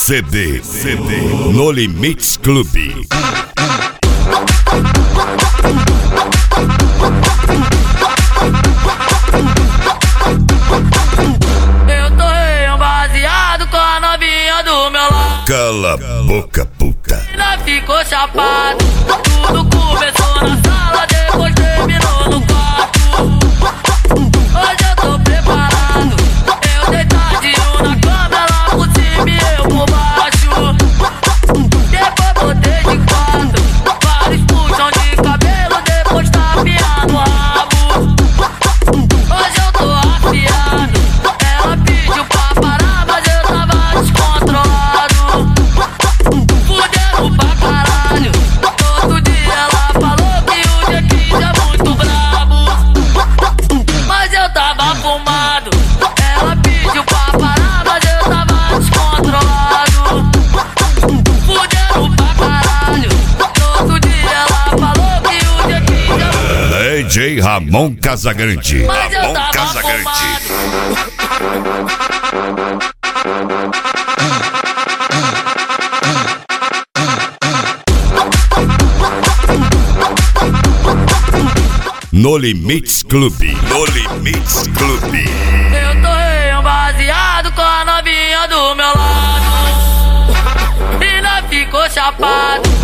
CD No Limites Clube. Eu tô baseado com a novinha do meu lado. Cala a boca, puta. Ainda ficou chapado. Tudo começou na sala, depois terminou no quarto. Hoje eu tô preparado. Eu deitadinho na cama, ela por cima e eu por baixo. Depois botei de quatro, vários puxão de cabelo, depois tapeando o rabo. Hoje eu tô afiado. Ela pediu pra parar, mas eu tava descontrolado. Fudendo pra caralho. Todo dia ela falou que o dia 15 é muito brabo, mas eu tava fumado. Ela pediu pra parar, mas eu tava descontrolado. Fudendo pra caralho. Todo dia ela falou que o dia 15 é muito DJ Ramon Casagrande. mas eu Ramon tava Casagrande. fumado. No Limites Clube. No Limites Clube. Eu tô baseado com a novinha do meu lado. Ainda ficou chapado.